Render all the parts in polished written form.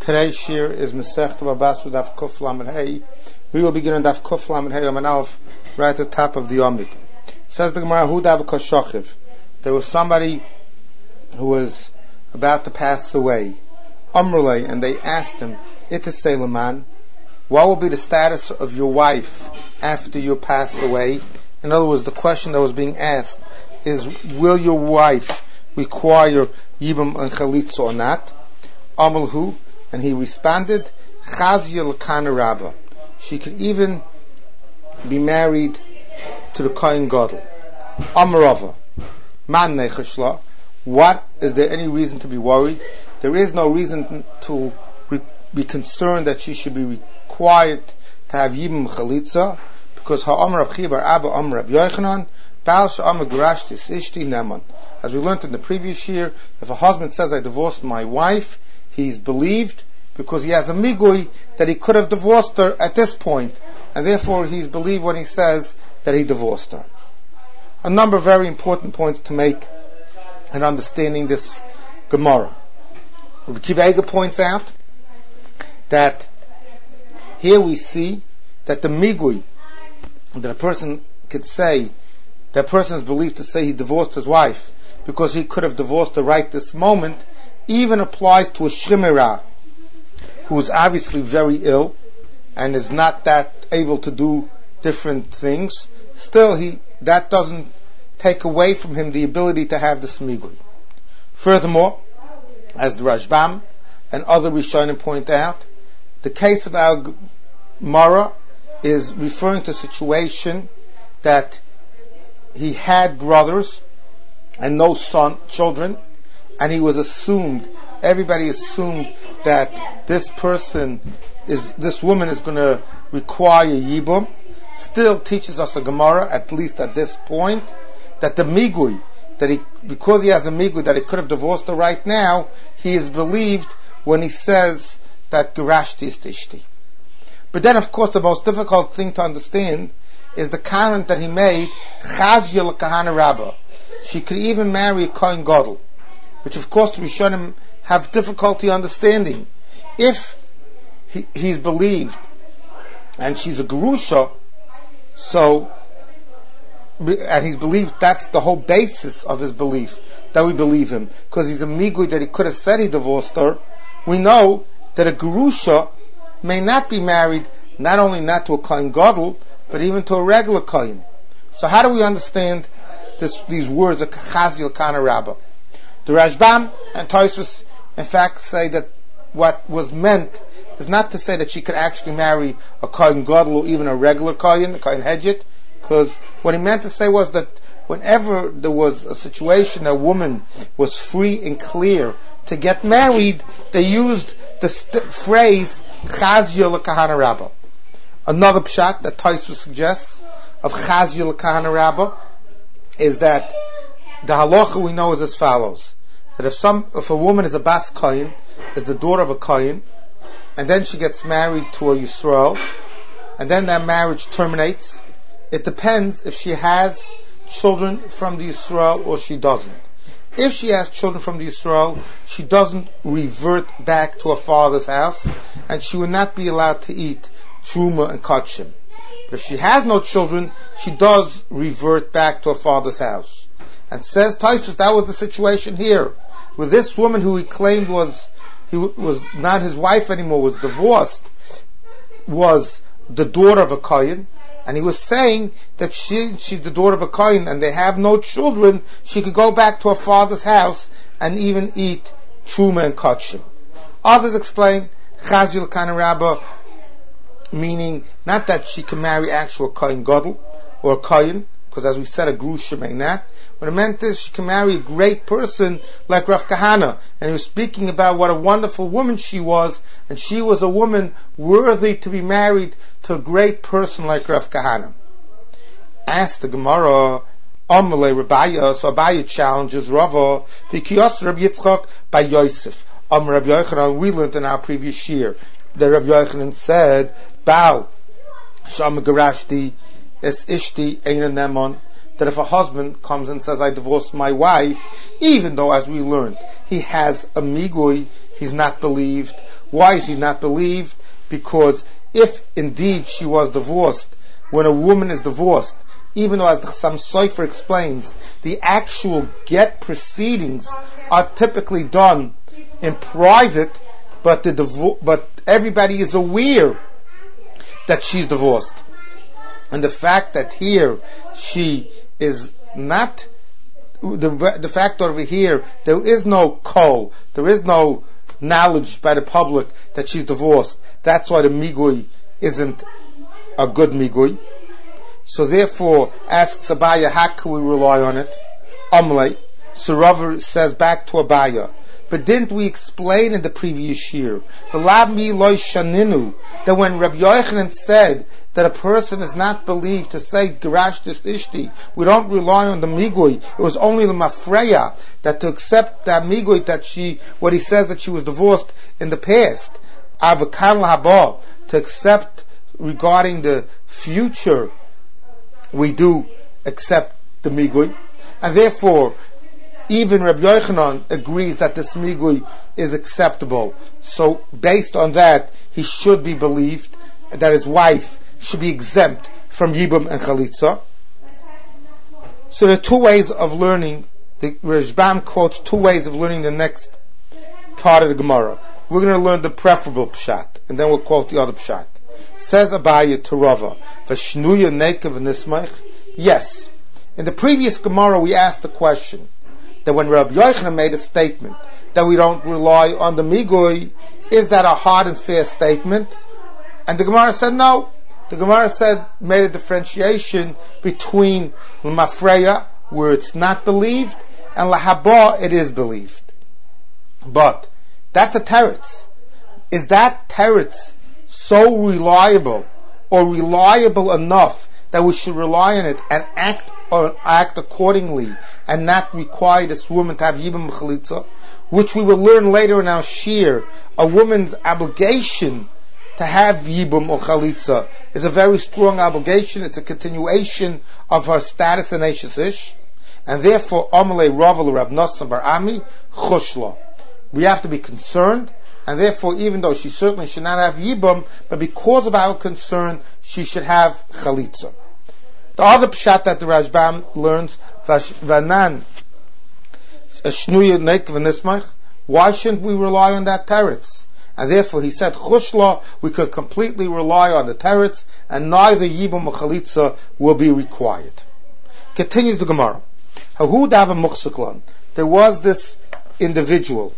Today's shir is Masechta Babasu Daf Kuf Lamed Hey. We will begin on Daf Kuf Lamed Hey Amud Aleph, right at the top of the Amid. Says the Gemara, Hu Dav Kashochiv. There was somebody who was about to pass away. Amrulay, and they asked him, Itasei Laman, what will be the status of your wife after you pass away? In other words, the question that was being asked is, will your wife require Yibam and Chalitza or not? Amalhu, and he responded, Chazia l'kana rabba. She could even be married to the Kohen Gadol. Amarava, man nechashla. What, is there any reason to be worried? There is no reason to be concerned that she should be required to have Yibam Chalitza, because ha'amar Rav Chiya bar Abba amar Rav Yochanan, Baal she'amar garashtis ishti neman. As we learned in the previous year, if a husband says, I divorced my wife, he's believed because he has a migui that he could have divorced her at this point, and therefore he's believed when he says that he divorced her. A number of very important points to make in understanding this Gemara. Rav Kiva points out that here we see that the migui that a person could say, that person is believed to say he divorced his wife because he could have divorced her right this moment, even applies to a shemira who is obviously very ill and is not that able to do different things. Still, that doesn't take away from him the ability to have the smigui. Furthermore, as the Rashbam and other Rishonim point out, the case of our Gemara is referring to a situation that he had brothers and no children, and he was assumed, everybody assumed that this woman is going to require Yibum. Still teaches us a Gemara, at least at this point, that the migui, because he has a migui that he could have divorced her right now, he is believed when he says that Gerashti is Tishti. But then, of course, the most difficult thing to understand is the comment that he made, Chazia l'kahana rabba. She could even marry a Kohen Gadol, which of course the Rishonim have difficulty understanding. If he's believed and she's a Gerusha, and he's believed, that's the whole basis of his belief, that we believe him, because he's a migui that he could have said he divorced her. We know that a Gerusha may not be married, not only not to a Kohen Gadol, but even to a regular Kohen. So how do we understand these words of Chazia l'kana rabba? The Rashbam and Tosfos, in fact, say that what was meant is not to say that she could actually marry a Kohen Gadol or even a regular Kohen, a Kohen Hedjit, because what he meant to say was that whenever there was a situation a woman was free and clear to get married, they used the phrase Chazia l'kahana rabba. Another pshat that Tosfos suggests of Chazia l'kahana rabba is that the halacha we know is as follows: that if a woman is a bas kohen, is the daughter of a kohen, and then she gets married to a Yisrael, and then that marriage terminates, it depends if she has children from the Yisrael or she doesn't. If she has children from the Yisrael, she doesn't revert back to her father's house, and she will not be allowed to eat truma and kachim. But if she has no children, she does revert back to her father's house. And says Tosfos, that was the situation here, with this woman who he claimed was not his wife anymore, was divorced, was the daughter of a Kohen, and he was saying that she's the daughter of a Kohen and they have no children, she could go back to her father's house and even eat truma and kachim. Others explain Chazia l'kahana rabba, meaning not that she can marry actual Kohen Gadol or a Kohen, because as we said, a Gerusha may not. What it meant is she can marry a great person like Rav Kahana, and he was speaking about what a wonderful woman she was, and she was a woman worthy to be married to a great person like Rav Kahana. Asked the Gemara, Amalei Rabaya, so Abaya challenges Rava, V'kiyos Rabbi Yitzchak by Yosef. Rabbi Yochanan, we learned in our previous year that Rabbi Yochanan said, Baal Shama Garashti Es Ishti Eina Nemon, that if a husband comes and says, I divorced my wife, even though, as we learned, he has a migui, he's not believed, Why is she not believed? Because if indeed she was divorced, when a woman is divorced, even though, as the Chassam Sofer explains, the actual get proceedings are typically done in private, but everybody is aware that she's divorced. And the fact that here she is not, the fact over here, there is no kol, there is no knowledge by the public that she's divorced. That's why the migui isn't a good migui. So therefore, asks Abaya, how can we rely on it? Amlei. So Rav says back to Abaya, but didn't we explain in the previous year, that when Rabbi Yochanan said that a person is not believed to say Gerashtis Ishti, we don't rely on the migui. It was only the mafreya that to accept that migui, that what he says that she was divorced in the past, avakan lahaba, to accept regarding the future, we do accept the migui, and therefore even Rabbi Yochanan agrees that this migui is acceptable. So based on that, he should be believed that his wife should be exempt from Yibum and Chalitza. So there are two ways of learning. The Rashbam quotes two ways of learning the next part of the Gemara. We're going to learn the preferable pshat, and then we'll quote the other pshat. Says Abaya to Rava, Vashnuya Nekev Nismach. Yes. In the previous Gemara we asked the question that when Rabbi Yochanan made a statement that we don't rely on the migui, is that a hard and fair statement? And the Gemara said no. The Gemara made a differentiation between l'mafreya, where it's not believed, and lahaba, it is believed. But that's a teretz. Is that teretz so reliable, or reliable enough that we should rely on it and act accordingly, and not require this woman to have yibum chalitza, which we will learn later in our shir? A woman's obligation to have yibum or chalitza is a very strong obligation. It's a continuation of her status in Eishes Ish, and therefore Amalei Rav Rav Nosson Bar Ami Chushla. We have to be concerned, and therefore, even though she certainly should not have yibum, but because of our concern, she should have chalitza. The other pshat that the Rashbam learns, Vanan Shnuya Nekev Nismach, why shouldn't we rely on that teretz? And therefore he said, Chushla, we could completely rely on the teretz, and neither yibum or chalitza will be required. Continues the Gemara. Hahu dava muchsiklan. There was this individual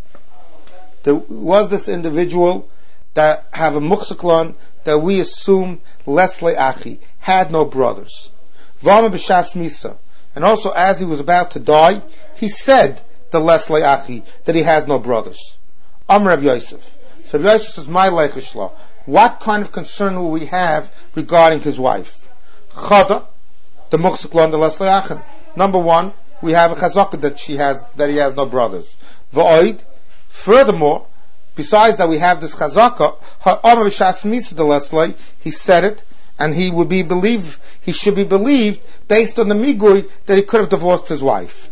that have a muchsiklan that we assume Leslie Achi had no brothers. Vama b'shas misa. And also as he was about to die, he said to Leslie Achi that he has no brothers. Amr Rav Yosef. So Rav Yosef says, my leichishla, what kind of concern will we have regarding his wife? Chada, the muchsiklan, the Leslie Achi. Number one, we have a chazaka that he has no brothers. V'oid, furthermore, besides that we have this chazaka, ha'amar b'shas misa de Leslie, he said it, and he should be believed based on the migui that he could have divorced his wife.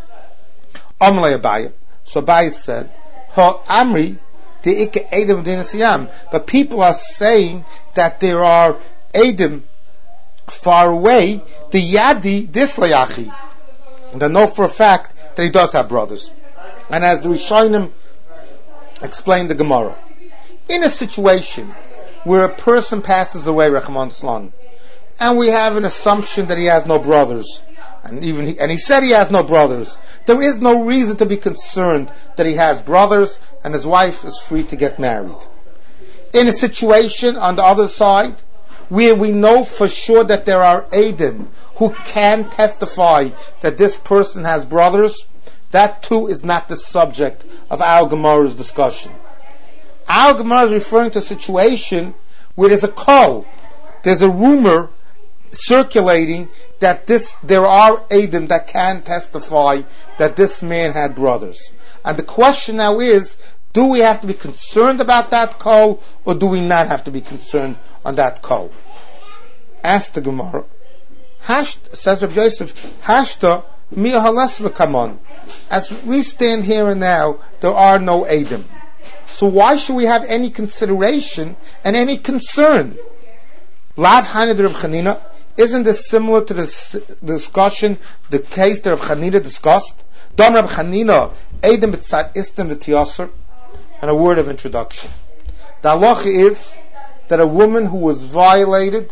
Amalei Abaya. So Abaya said, ha'amri de'ike edim dinasiyam. But people are saying that there are edim far away, the yadi disleyachi. They know for a fact that he does have brothers. And as the Rishonim explained the Gemara, in a situation where a person passes away, Rachman Slan, and we have an assumption that he has no brothers, and he said he has no brothers, there is no reason to be concerned that he has brothers, and his wife is free to get married. In a situation on the other side, where we know for sure that there are Eidim who can testify that this person has brothers, that too is not the subject of our Gemara's discussion. Our Gemara is referring to a situation where there's a call, there's a rumor circulating that there are Eidim that can testify that this man had brothers. And the question now is, do we have to be concerned about that call, or do we not have to be concerned on that call? Ask the Gemara. Says Rabbi Yosef, Hashta mi'ahales l'kamon. As we stand here and now, there are no Eidim. So why should we have any consideration and any concern? Lav Hanid Reb Chanina, isn't this similar to the discussion, the case that Reb Chanina discussed? Dam Reb Chanina, Eidem B'tzad Istem V'Tiyasser. And a word of introduction. The halacha is that a woman who was violated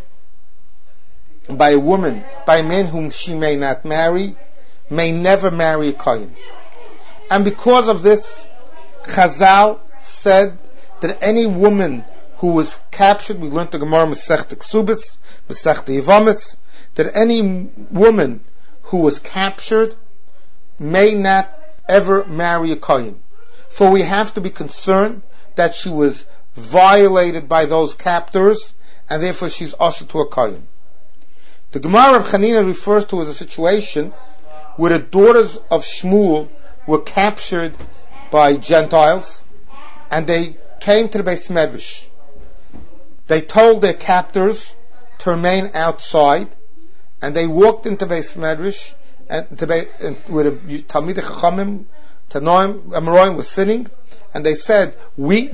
by a man whom she may not marry, may never marry a kohen. And because of this, Chazal said that any woman who was captured, we learned the Gemara Masechta Ksubis, Masechta Yevamis, that any woman who was captured may not ever marry a kohen. For we have to be concerned that she was violated by those captors, and therefore she's also to a kohen. The Gemara of Chanina refers to as a situation where the daughters of Shmuel were captured by Gentiles, and they came to the Beis Medrash. They told their captors to remain outside, and they walked into Beis Medrash, and where the Talmidei Chachamim, Tanoim, Amoraim was sitting, and they said, we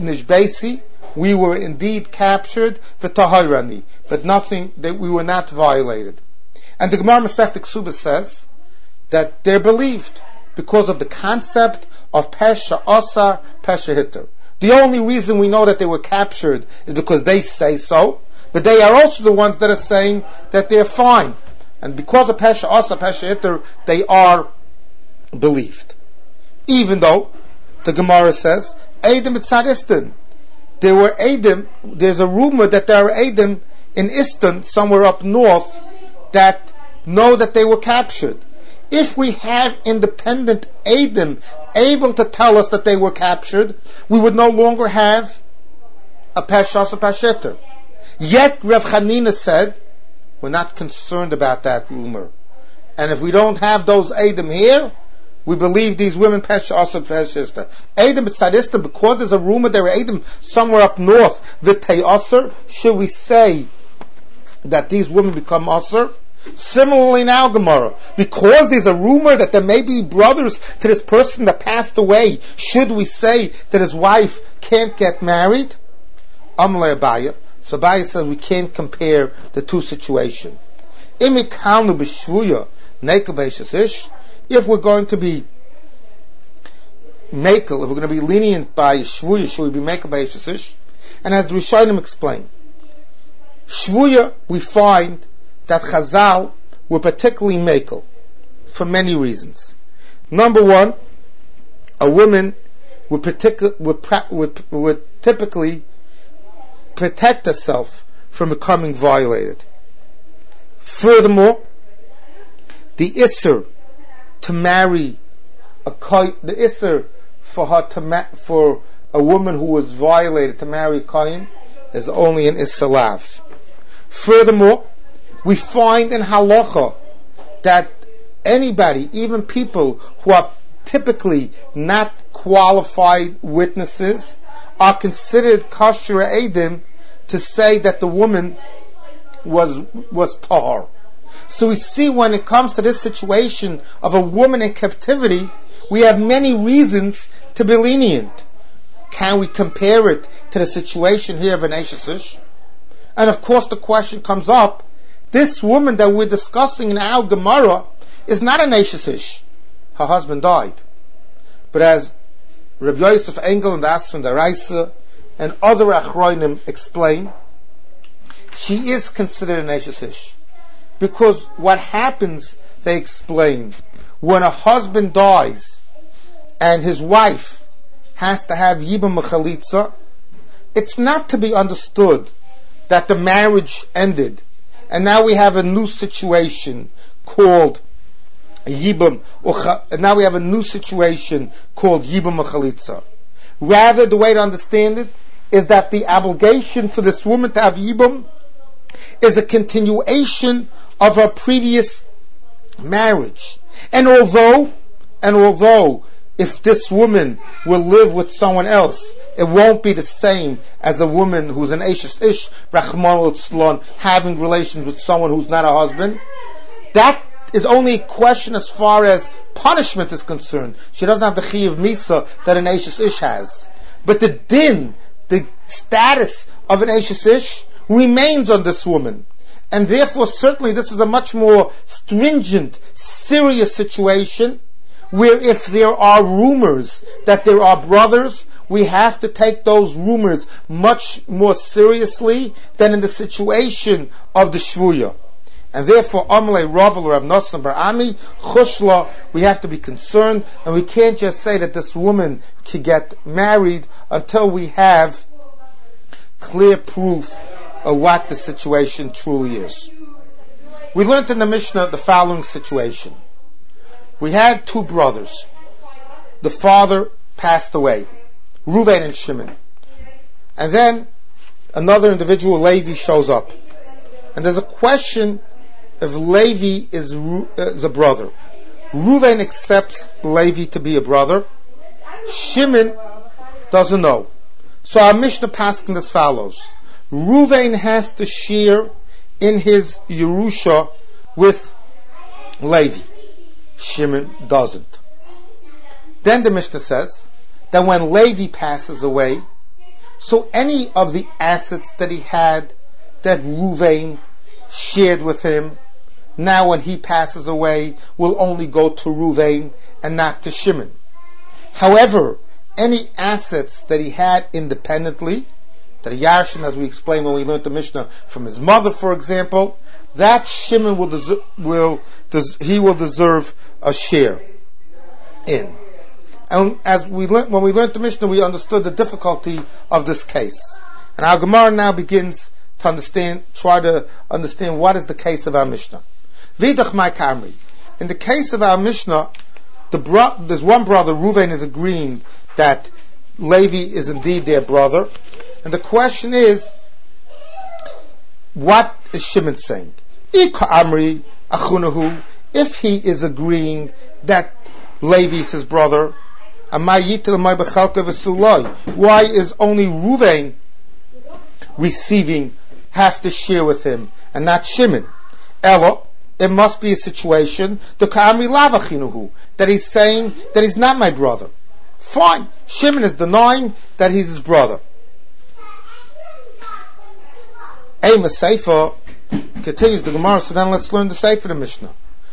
were indeed captured for Tahirani, but nothing, that we were not violated. And the Gemara Masechta Ksubah says that they're believed because of the concept of Pesha Asar, Pesha Hitter. The only reason we know that they were captured is because they say so, but they are also the ones that are saying that they're fine. And because of Pesha Asar, Pesha Hitter, they are believed. Even though the Gemara says, Eidim B'tzad Istan. There were Eidim, there's a rumor that there are Eidim in Istan, somewhere up north, that know that they were captured. If we have independent Eidim able to tell us that they were captured, we would no longer have a Peshas or Pesheter. Yet Rav Chanina said, we're not concerned about that rumor. And if we don't have those Eidim here, we believe these women Peshas or Pesheter. Eidim B'tzadista, because there's a rumor there are Eidim somewhere up north, V'tei Aser, should we say that these women become Aser? Similarly now, Gemara, because there's a rumor that there may be brothers to this person that passed away, should we say that his wife can't get married? Amalei Abaya. So Abaya says we can't compare the two situations. If we're going to be makel, if we're going to be lenient by shvuya, should we be makel by Eshesish? And as the Rishonim explain, shvuya, we find that Chazal were particularly makel for many reasons. Number one, a woman would typically protect herself from becoming violated. Furthermore, the Isser to marry the Isser for a woman who was violated to marry a Kohen is only an Isser Lav. Furthermore, we find in halacha that anybody, even people who are typically not qualified witnesses, are considered kosher eidim to say that the woman was tahar. So we see when it comes to this situation of a woman in captivity, we have many reasons to be lenient. Can we compare it to the situation here of an Eshesish? And of course the question comes up, this woman that we're discussing in our Gemara is not an Eshesish. Her husband died. But as Rabbi Yosef Engel and the Asfin Daraisa and other Achroinim explain, she is considered an Eshesish. Because what happens, they explain, when a husband dies and his wife has to have Yibam Mechalitza, it's not to be understood that the marriage ended and now we have a new situation called Yibam, now we have a new situation called Yibam Mechalitza. Rather, the way to understand it is that the obligation for this woman to have Yibam is a continuation of her previous marriage. And although if this woman will live with someone else, it won't be the same as a woman who's an Eshes Ish, Rachmana litzlan, having relations with someone who's not a husband. That is only a question as far as punishment is concerned. She doesn't have the Chiyuv Misa that an Eshes Ish has. But the din, the status of an Eshes Ish remains on this woman. And therefore, certainly, this is a much more stringent, serious situation, where if there are rumors that there are brothers, we have to take those rumors much more seriously than in the situation of the Shvuya. And therefore, Amalei Ravel or Rav Nosson Bar Ami, Chushla, we have to be concerned, and we can't just say that this woman can get married until we have clear proof of what the situation truly is. We learned in the Mishnah the following situation. We had two brothers. The father passed away, Reuven and Shimon. And then another individual, Levi, shows up. And there's a question if Levi is a brother. Reuven accepts Levi to be a brother. Shimon doesn't know. So our Mishnah paskin as follows. Reuven has to share in his Yerusha with Levi. Shimon doesn't. Then the Mishnah says that when Levi passes away, so any of the assets that he had that Reuven shared with him, now when he passes away, will only go to Reuven and not to Shimon. However, any assets that he had independently, that Yarshin, as we explained when we learned the Mishnah, from his mother, for example, that Shimon will deserve a share in. And as when we learned the Mishnah, we understood the difficulty of this case. And our Gemara now begins to try to understand what is the case of our Mishnah. Vidach Mai Kamri. In the case of our Mishnah, there's one brother, Reuven, is agreeing that Levi is indeed their brother. And the question is, what is Shimon saying? Ika Amri Achunahu, if he is agreeing that Levi is his brother, why is only Reuven have to share with him and not Shimon? Elo, it must be a situation that he's saying that he's not my brother. Fine, Shimon is denying that he's his brother. Amos Sefer continues the Gemara, so then let's learn the Sefer the Mishnah.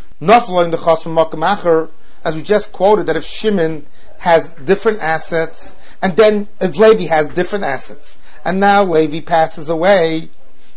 As we just quoted, that if Shimon has different assets, and then if Levi has different assets, and now Levi passes away,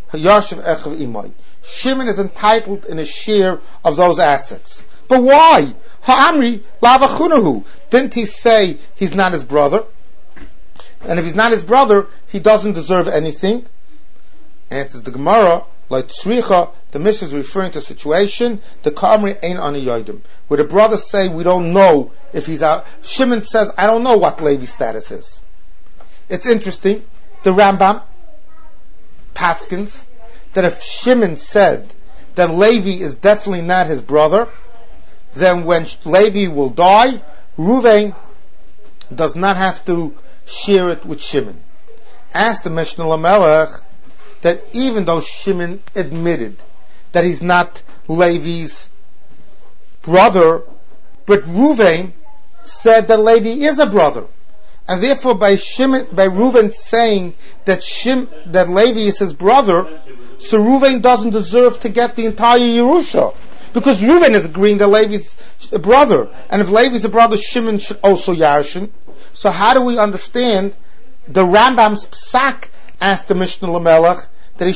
Shimon is entitled in a share of those assets. But why? Ha'amri lavachunahu. Didn't he say he's not his brother? And if he's not his brother, he doesn't deserve anything. Answers the Gemara, like Tzricha, the Mishnah is referring to a situation, the Kamri ain't on a Yodim, where the brothers say, we don't know if he's out. Shimon says, I don't know what Levi's status is. It's interesting, the Rambam paskins, that if Shimon said that Levi is definitely not his brother, then when Levi will die, Reuven does not have to share it with Shimon. Ask the Mishnah Lamelech, that even though Shimon admitted that he's not Levi's brother, but Reuven said that Levi is a brother. And therefore by Reuven saying that Levi is his brother, so Reuven doesn't deserve to get the entire Yerusha. Because Reuven is agreeing that Levi's a brother. And if Levi's a brother, Shimon should also Yarshin. So how do we understand the Rambam's psak asked the Mishnah Lamelech that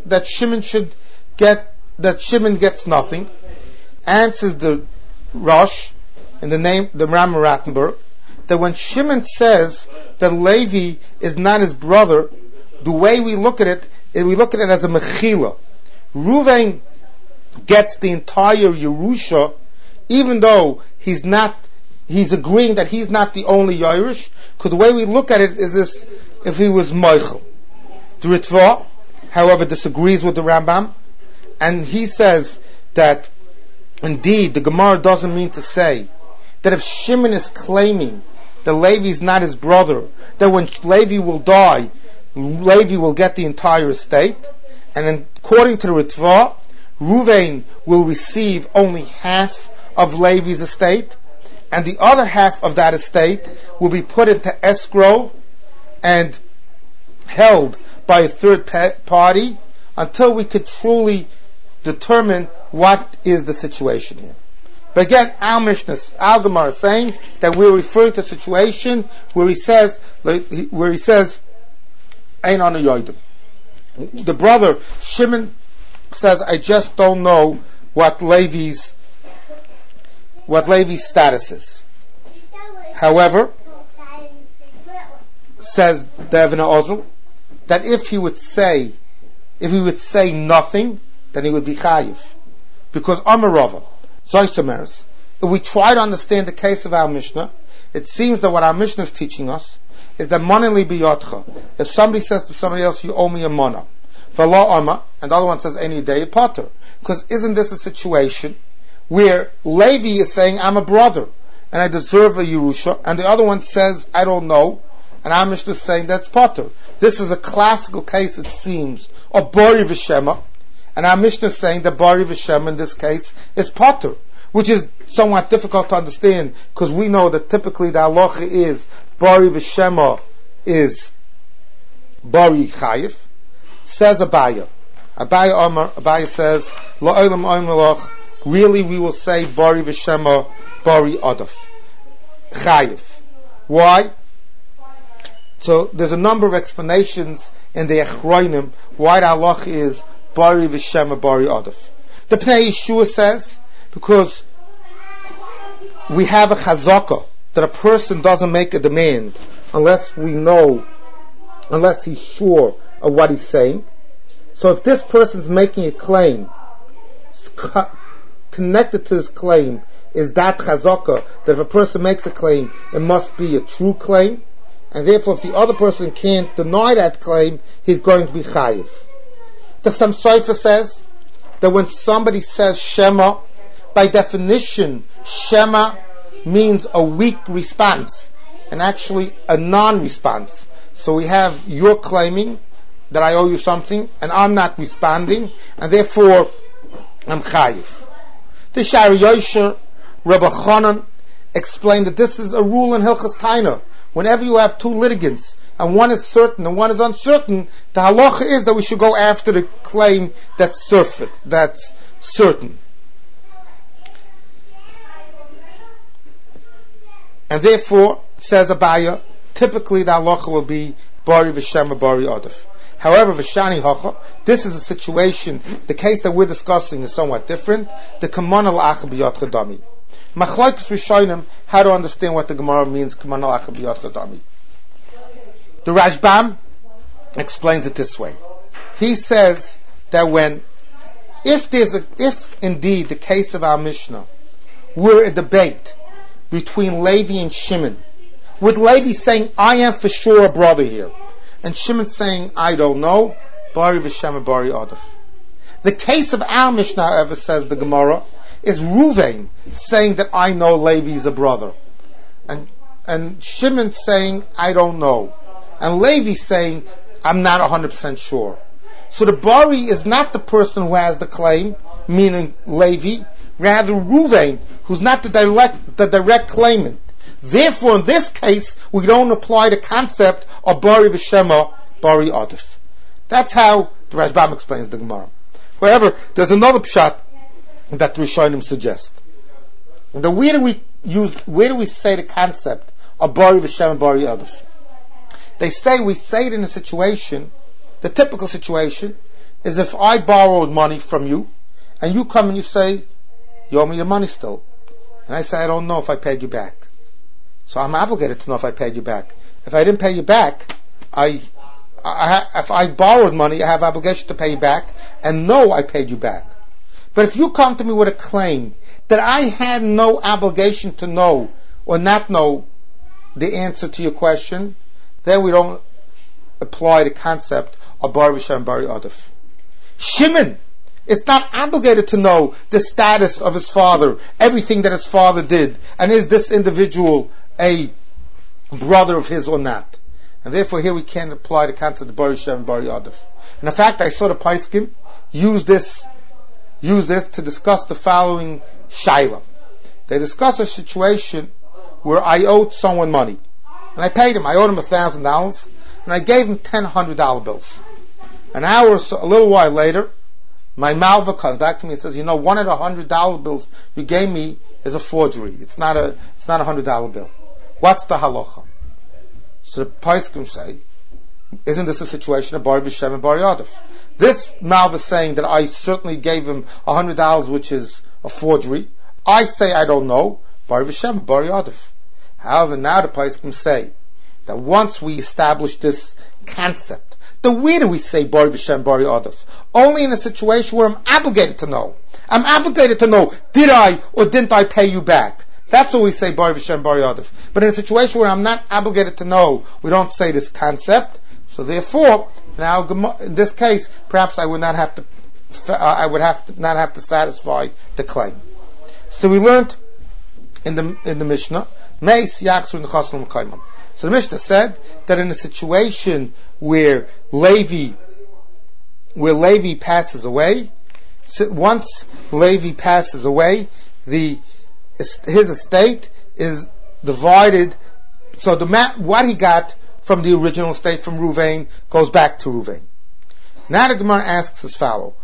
Shimon gets nothing? Answers the Rosh in the Rambam Rattenberg, that when Shimon says that Levi is not his brother, the way we look at it is we look at it as a mechila. Reuven gets the entire Yerusha, even though he's agreeing that he's not the only Yerush, because the way we look at it is this, if he was Michael. The Ritva, however, disagrees with the Rambam, and he says that indeed the Gemara doesn't mean to say that if Shimon is claiming that Levi is not his brother, that when Levi will die, Levi will get the entire estate, and according to the Ritva, Reuven will receive only half of Levi's estate, and the other half of that estate will be put into escrow and held by a third party until we could truly determine what is the situation here. But again, our Mishnah, our Gemara is saying that we're referring to a situation where he says, Ein Anu Yodim. The brother Shimon says, I just don't know what Levi's status is. However, says the Evnei Ozel, that if he would say nothing, then he would be chayiv. Because Amarava, Zoysameres, if we try to understand the case of our Mishnah, it seems that what our Mishnah is teaching us is that moneli biyotcha. If somebody says to somebody else, you owe me a mana, v'lo ama, and the other one says any day a potter. Because isn't this a situation where Levi is saying, I'm a brother, and I deserve a Yerusha, and the other one says, I don't know, and our Mishnah is saying that's potter. This is a classical case, it seems, of Bari V'Shema, and our Mishnah is saying that Bari V'Shema in this case is potter, which is somewhat difficult to understand, because we know that typically the halacha is Bari V'Shema is Bari Chayiv. Says Abaya. Abaya says, La'olam oimelach, really we will say Bari V'Shema, Bari Adaf. Chayiv. Why? So there's a number of explanations in the Echroinim why the halacha is Bari V'Shema, Bari Adaf. The Pnei Yeshua says, because we have a chazaka that a person doesn't make a demand unless he's sure of what he's saying. So if this person's making a claim, connected to his claim is that chazaka, that if a person makes a claim, it must be a true claim, and therefore if the other person can't deny that claim, he's going to be chayiv. The Samsoifa says that when somebody says Shema, by definition, Shema means a weak response, and actually a non-response. So we have you're claiming that I owe you something, and I'm not responding, and therefore I'm chayiv. The Shari Yosher, Rebbe Chanan, explained that this is a rule in Hilchas Taina. Whenever you have two litigants, and one is certain and one is uncertain, the halacha is that we should go after the claim that's certain. And therefore, says Abaya, typically the halacha will be Bari V'Shema, Bari Adaf. However, V'Shani Hacha, this is a situation, the case that we're discussing is somewhat different. The Kaman al-Acha B'Yad Chadami. Machlokes Rishonim, how to understand what the Gemara means, Kaman al-Acha B'Yad Chadami. The Rashbam explains it this way. He says that if indeed the case of our Mishnah were a debate between Levi and Shimon, with Levi saying, I am for sure a brother here, and Shimon saying, I don't know, Bari V'Shema, Bari Adaf. The case of our Mishnah, however, says the Gemara, is Ruvain saying that I know Levi is a brother, and Shimon saying, I don't know, and Levi saying, I'm not 100% sure. So the Bari is not the person who has the claim, meaning Levi, rather Ruvain, who's not the direct claimant. Therefore, in this case, we don't apply the concept of Bari V'Shema, Bari Adif. That's how the Rashbam explains the Gemara. However, there's another pshat that Rishonim suggest. Where do we say the concept of Bari V'Shema, Bari Adif? They say we say it in a situation, the typical situation is if I borrowed money from you, and you come and you say, you owe me the money still. And I say, I don't know if I paid you back. So I'm obligated to know if I paid you back. If I didn't pay you back, if I borrowed money, I have obligation to pay you back, and know I paid you back. But if you come to me with a claim that I had no obligation to know or not know the answer to your question, then we don't apply the concept of Bari V'Shema, Bari Adif. Shimon is not obligated to know the status of his father, everything that his father did, and is this individual a brother of his or not. And therefore here we can't apply the concept of Bari V'Shema, Bari Adif. And in fact, I saw the Paiskim use this to discuss the following shaila. They discuss a situation where I owed someone money, and I paid him. I owed him $1,000, and I gave him 10 $100 bills. An hour or so, a little while later, my malva comes back to me and says, one of the $100 bills you gave me is a forgery. It's not a $100 bill. What's the halacha? So the poskim say, isn't this a situation of Bar V'Shem and Bar Yadif? This malva is saying that I certainly gave him $100, which is a forgery. I say I don't know. Bar V'Shem, Bar Yadif. However, now the poskim say that once we establish this concept, then where do we say Bar V'Shem, Bar Yadif? Only in a situation where I'm obligated to know. I'm obligated to know, did I or didn't I pay you back? That's what we say Bar V'Shem, Bar Yadif. But in a situation where I'm not obligated to know, we don't say this concept. So therefore, now in this case, perhaps I would not have to not have to satisfy the claim. So we learned in the Mishnah, Meis Yachzur Nechaslu Mekayimam. So the Mishnah said that in a situation where Levi passes away, once Levi passes away, his estate is divided. So what he got from the original estate from Ruvain goes back to Ruvain. Now the Gemara asks as follows: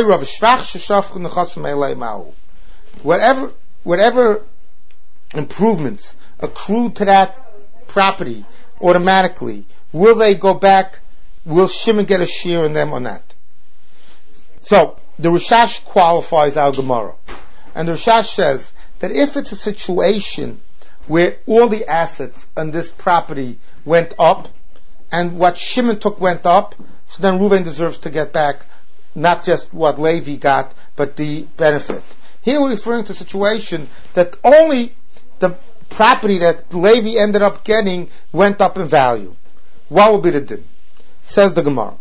Whatever improvements accrued to that property automatically, will they go back? Will Shimon get a share in them or not? So the Rishash qualifies our Gemara, and the Rishash says that if it's a situation where all the assets on this property went up, and what Shimon took went up, so then Reuven deserves to get back not just what Levi got, but the benefit. Here we're referring to a situation that only the property that Levi ended up getting went up in value. What would be the din? Says the Gemara,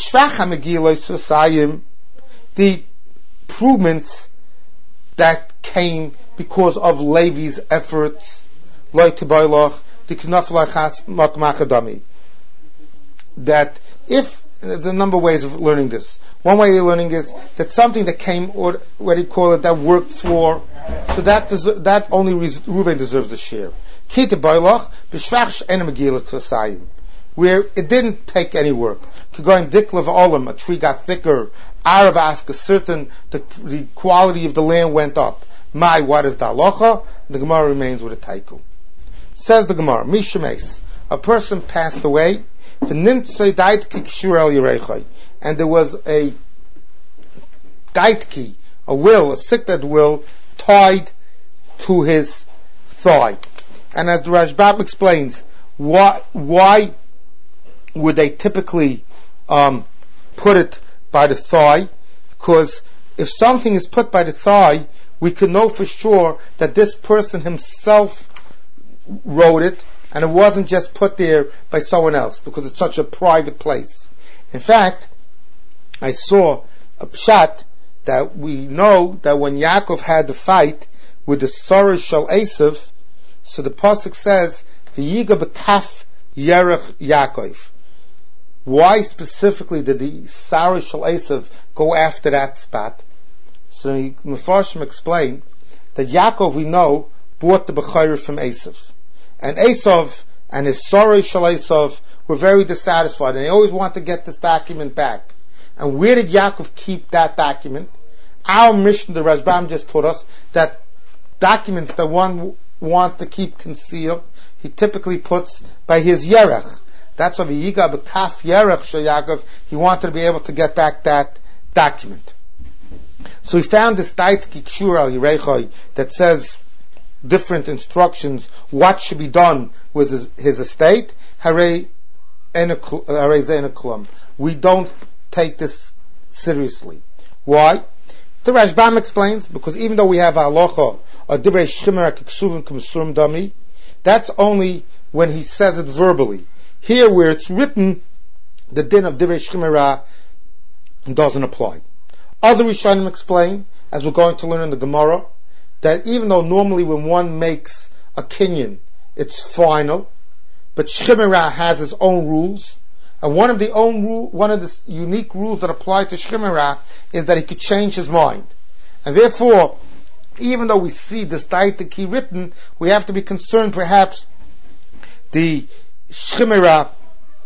the improvements that came because of Levi's efforts, that if there's a number of ways of learning this. One way of learning is that something that came, or what do you call it, that worked for, so that only Reuven deserves a share. Where it didn't take any work. Going diklav olam, a tree got thicker. Arav ask a certain, the quality of the land went up. What is the halacha? The Gemara remains with a taiku. Says the Gemara, Mishemes, a person passed away, and there was a daitki, a will, a sickbed will, tied to his thigh. And as the Rashbam explains, why would they typically put it by the thigh? Because if something is put by the thigh, we can know for sure that this person himself wrote it, and it wasn't just put there by someone else, because it's such a private place. In fact, I saw a pshat that we know that when Yaakov had the fight with the Sarish Shal Esav, so the pasuk says, "V'yiga b'kaf yerech Yaakov." Why specifically did the Sarish Shal Esav go after that spot? So the Mefarshim explain that Yaakov, we know, bought the Bechayr from Esav. And Esav and his Sarish Shal Esav were very dissatisfied, and they always want to get this document back. And where did Yaakov keep that document? Our mission, the Rashbam just taught us, that documents that one wants to keep concealed, he typically puts by his Yerech. That's why V'yiga b'kaf Yerech shel Yaakov, he wanted to be able to get back that document. So he found this Dait Kikshur al Yerechai that says different instructions what should be done with his estate. Harei Zeinaklum. We don't take this seriously. Why? The Rashbam explains, because even though we have halacha, a divrei shchimera kiksuvim k'mesurim dami, that's only when he says it verbally. Here, where it's written, the din of divrei shchimera doesn't apply. Other Rishonim explain, as we're going to learn in the Gemara, that even though normally when one makes a kinyan, it's final, but shchimera has its own rules, and one of the unique rules that apply to shchimera is that he could change his mind. And therefore, even though we see this daitiki written, we have to be concerned perhaps the shchimera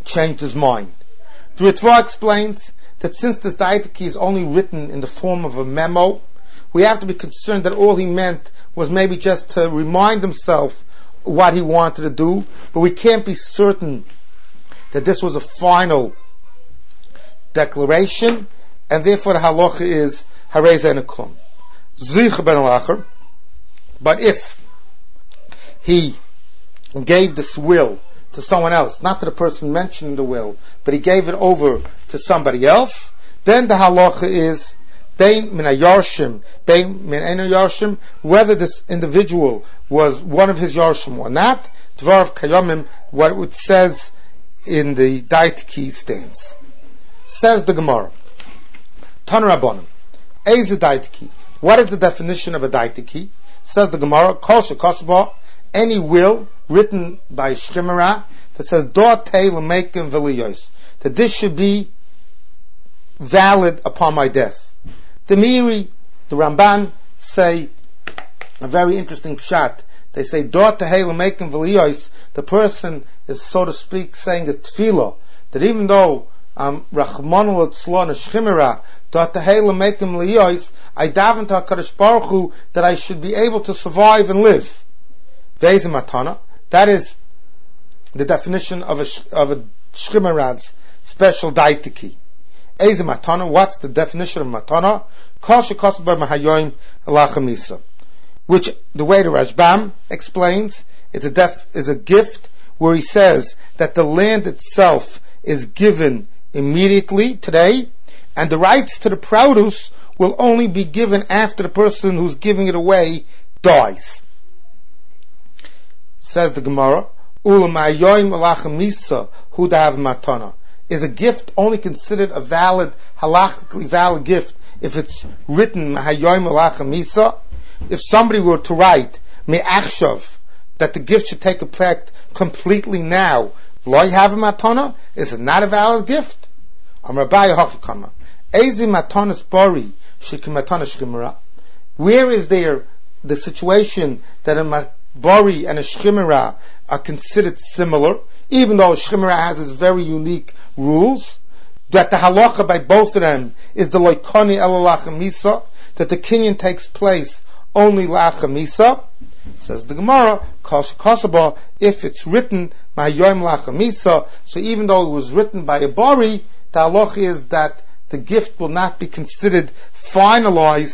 changed his mind. The Ritva explains that since this Daitiki is only written in the form of a memo, we have to be concerned that all he meant was maybe just to remind himself what he wanted to do, but we can't be certain that this was a final declaration, and therefore the halacha is harei ze'ein klum. Zich ben alacher. But if he gave this will to someone else, not to the person mentioning the will, but he gave it over to somebody else, then the halacha is bein min hayarshim, bein min ein hayarshim, whether this individual was one of his yarshim or not. Dvar kayomim, what it says in the Daitiki stands. Says the Gemara, Tan Rabbanim, Eiz Daitiki. What is the definition of a Daitiki? Says the Gemara, Kol shekosba, any will written by Shchimera that says Do'atei l'meikim v'liyos, that this should be valid upon my death. The Meiri, the Ramban say a very interesting pshat. They say Do'atei l'meikim v'liyos, the person is, so to speak, saying a tefillah that even though Rachmanu l'tzlon a Shchimera Do'atei l'meikim v'liyos, I daven to HaKadosh Baruch Hu that I should be able to survive and live. Ve'ez matana. That is the definition of a Shchimera's special daitiki. Eiz matana. What's the definition of matana? Kol shekosba b'mahayoim alachamisa, which the way the Rashbam explains is a gift where he says that the land itself is given immediately today, and the rights to the produce will only be given after the person who's giving it away dies. Says the Gemara, is a gift only considered a valid, halachically valid gift if it's written if somebody were to write me'achshav, that the gift should take effect completely now, lo have a matana, is it not a valid gift? Where is there the situation that a Bari and a Shchimera are considered similar, even though Shchimera has its very unique rules, that the halacha by both of them is the loikoni el lachamisa, that the kinyan takes place only lachamisa? Says the Gemara, Kosaba, if it's written by Yoim lachamisa, so even though it was written by a Bari, the halacha is that the gift will not be considered finalized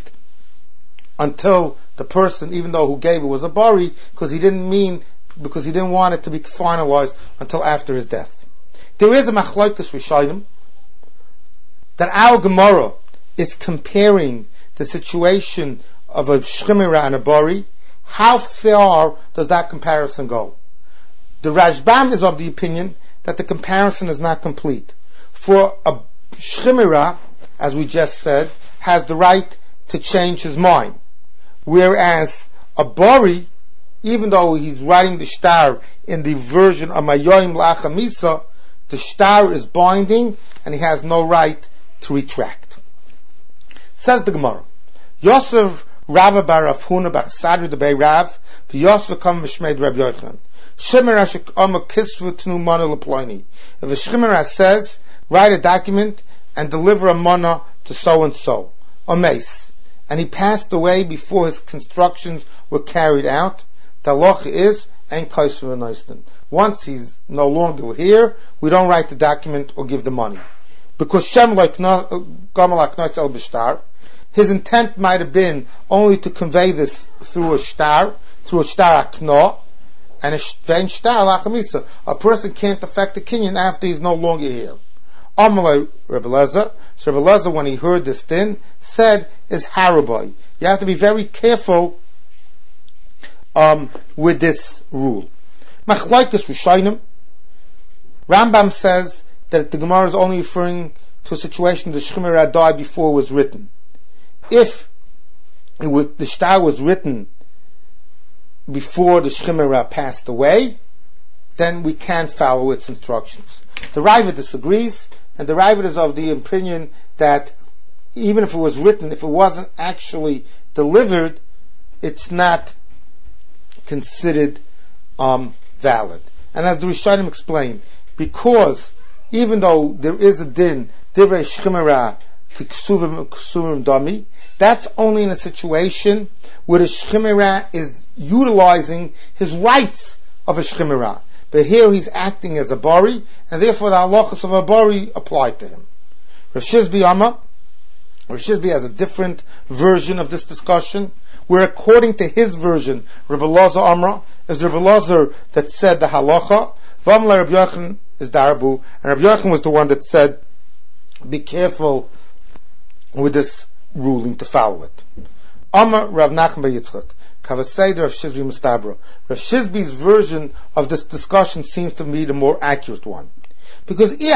until the person, even though who gave it was a Bari, because he didn't want it to be finalized until after his death. There is a machlokes rishonim that our Gemara is comparing the situation of a Shchimera and a Bari. How far does that comparison go? The Rashbam is of the opinion that the comparison is not complete. For a Shchimera, as we just said, has the right to change his mind. Whereas a Bari, even though he's writing the shtar in the version of Mayoim Lachamisa, the shtar is binding and he has no right to retract. Says the Gemara, Yosef Rabba bar Rav Huna bar Sadri de Bei Rav, v'Yosef come v'shmeid Reb Yochanan. Shimera shekama kisvu tnu mana leploini. If a Shimera says, write a document and deliver a mana to so and so, a mace, and he passed away before his constructions were carried out, the halacha is ain't kosher v'noisten. Once he's no longer here, we don't write the document or give the money, because Shem gamal aknois el b'shtar. His intent might have been only to convey this through a shtar akno, and a shtar lachamisa. A person can't affect the kinyan after he's no longer here. Amalei Rebbe Lezer. So Rebbe Lezer, when he heard this thing, said, is harabai. You have to be very careful with this rule. Machlokes rishonim. Rambam says that the Gemara is only referring to a situation the Shchimera died before it was written. If the shtar was written before the Shchimera passed away, then we can't follow its instructions. The Raiva disagrees, and the Raiva is of the opinion that even if it was written, if it wasn't actually delivered, it's not considered valid. And as the Rishonim explain, because even though there is a din, divrei shchimera, ksuvim dami, that's only in a situation where the shchimera is utilizing his rights of a shchimera. But here he's acting as a bari, and therefore the halachas of a bari apply to him. Rav Shizbi Amma, Rav Shizbi has a different version of this discussion, where according to his version, Rabbi Elazar Amra is Rabbi Elazar that said the halacha, V'amla Rabbi Yochanan is Darabu, and Rabbi Yochanan was the one that said, be careful with this ruling to follow it. Amar Rav Nachman bar Yitzchak, Kavaseder Rav Shizbi Mustabra. Rav Shizbi's version of this discussion seems to be the more accurate one. Because if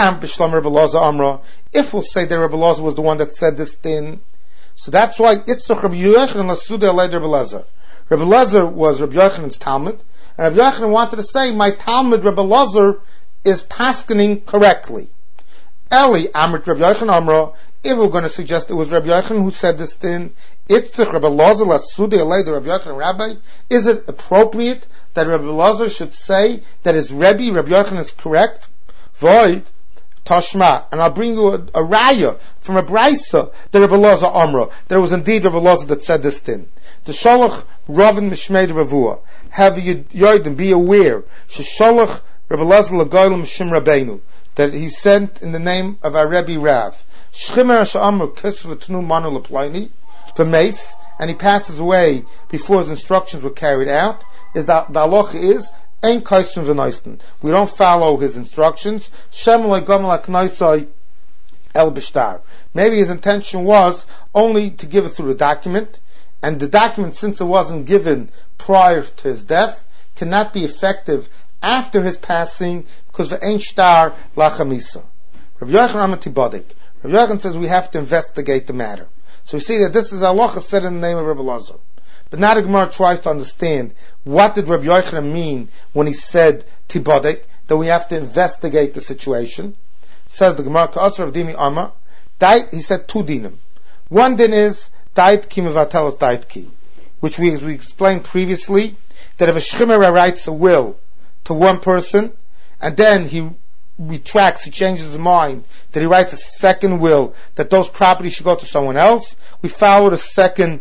we'll say that Rabbi Elazar was the one that said this thing, so that's why Yitzchak Rabbi Yochanan Lasuda Elad Rabbi Elazar. Rabbi Elazar was Rabbi Yochanan's Talmud, and Rabbi Yochanan wanted to say, my Talmud Rabbi Elazar is paskening correctly. Eli Amrit Rabbi Yochanan Amra, if we're going to suggest it was Rabbi Yochanan who said this thing, Yitzchak Rabbi Elazar Lasuda Elad Rabbi Yochanan Rabbi, is it appropriate that Rabbi Elazar should say that his Rebbe, Rabbi Yochanan, is correct? Void Tashma, and I'll bring you a raya from a brisa that Rabbi Elazar Amra. There was indeed Rabbi Elazar that said this thing. The Sholach Ravin Mishmei Ravua. Have you yoidim, be aware. Shesholach Rabbi Elazar L'Goyim Shim Rabbeinu, that he sent in the name of our Rebbe Rav. Shchimer Sha'amr Kisv Tnu Manu L'Ploini for Mace, and he passes away before his instructions were carried out. Is that the halacha is Ein Kaisrim V'Noisten. We don't follow his instructions. Shem L'Gomel HaKnoisai El Bishtar. Maybe his intention was only to give it through the document, and the document, since it wasn't given prior to his death, cannot be effective after his passing because the Ein Shtar Lachamisa. Rabbi Yochanan Amatibadik. Rabbi Yochanan says we have to investigate the matter. So we see that this is halacha said in the name of Rabbi Elazar. But now the Gemara tries to understand what did Rabbi Yochanan mean when he said Tibodek, that we have to investigate the situation. Says the Gemara, Ka'asar of Dimi Amar, he said two dinim. One din is Dait Ki Mevatelas Dait Ki, which we explained previously, that if a Shchimera writes a will to one person, and then he retracts, he changes his mind, that he writes a second will, that those properties should go to someone else, we follow the second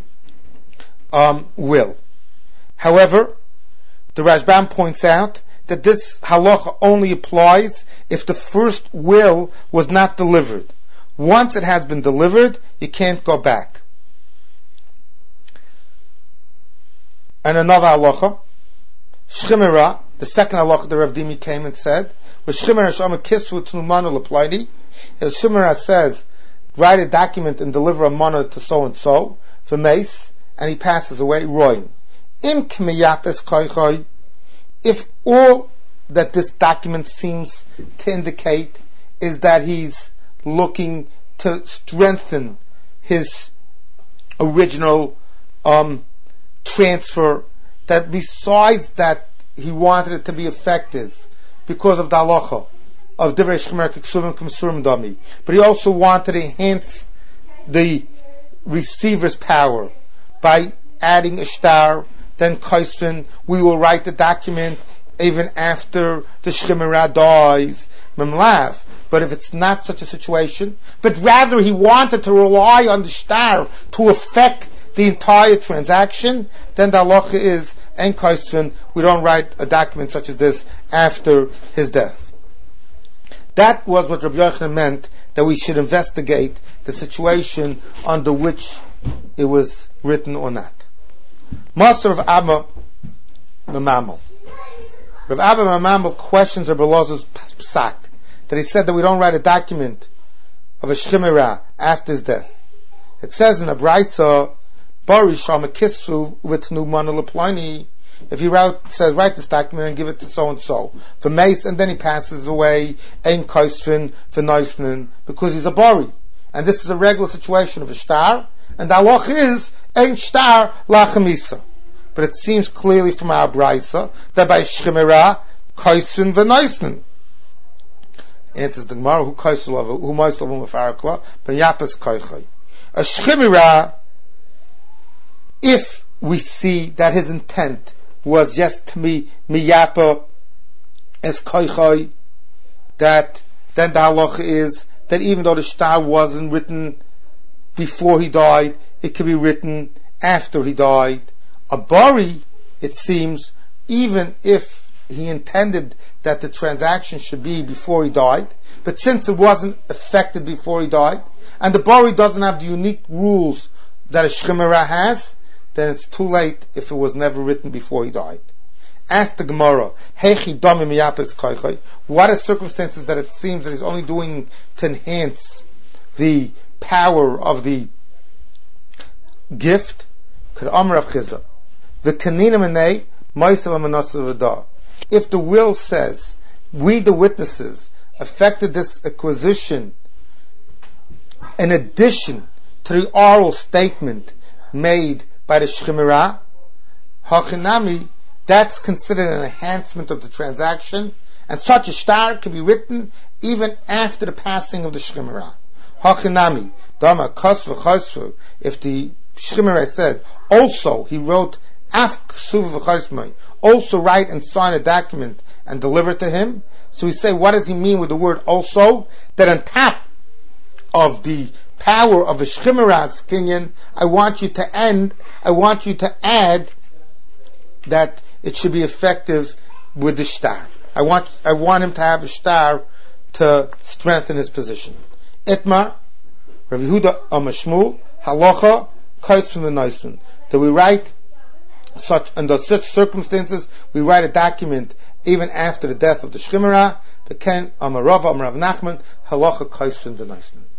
will. However, the Rashbam points out that this halacha only applies if the first will was not delivered. Once it has been delivered, you can't go back. And another halacha, Shchimera, the second halacha that Rav Dimi came and said, was Shchimera Shama Kisvu Tnumanu L'Plaidi. As Shchimera says, write a document and deliver a mana to so and so, for mace, and he passes away, Roy. Im Kmeyapes Koichoi, if all that this document seems to indicate is that he's looking to strengthen his original transfer, that besides that he wanted it to be effective because of the halacha of Divrei Shchimer Kiksuvim K'Msurim Dami, but he also wanted to enhance the receiver's power by adding a shtar, then kaisvin, we will write the document even after the Shchimera dies, memlav. But if it's not such a situation, but rather he wanted to rely on the shtar to affect the entire transaction, then the halacha is en kaisvin, we don't write a document such as this after his death. That was what Rabbi Yochanan meant, that we should investigate the situation under which it was written or not. Master of Abba Mamamal. Rav Abba Mamamal questions Rabbi Elazar's psak, that he said that we don't write a document of a shchimera after his death. It says in a brisa, Bari Shama Kisvu Vitnu Manalaplani, if he says write this document and give it to so and so for mace, and then he passes away, Ein Kaisvin for Neusnin, because he's a Bari. And this is a regular situation of a shtar, and the halach is Ein Shtar Lachamisa. But it seems clearly from our brisa that by Shchimera, Kaisvin v'Neusnin. Answers the Gemara, who Kaisvin who Meislavu Mefarakla, Ben Yapes Kaichai. A Shchimera, if we see that his intent was just to be miyapa as koichoi, that then the halacha is that even though the shtar wasn't written before he died, it could be written after he died. A bari, it seems, even if he intended that the transaction should be before he died, but since it wasn't effected before he died, and the bari doesn't have the unique rules that a shchimera has, then it's too late if it was never written before he died. Ask the Gemara, what are circumstances that it seems that he's only doing to enhance the power of the gift? If the will says, we the witnesses effected this acquisition in addition to the oral statement made by the shchimera, hachinami, that's considered an enhancement of the transaction, and such a shtar can be written even after the passing of the shchimera. Hachinami, dama kosva chosva, if the shchimera said, also he wrote, af ksuv v'chosmai, also write and sign a document and deliver it to him. So we say, what does he mean with the word also? That on top of the power of a shchimera's kinyan, I want you to add that it should be effective with the shtar. I want him to have a shtar to strengthen his position. Itmar, Rav Yehuda Amashmul, halacha, kaisvin v'naisun. That we write under such circumstances, we write a document even after the death of the shchimera. The Ken Amarava Amarav Nachman, halacha, kaisvin v'naisun.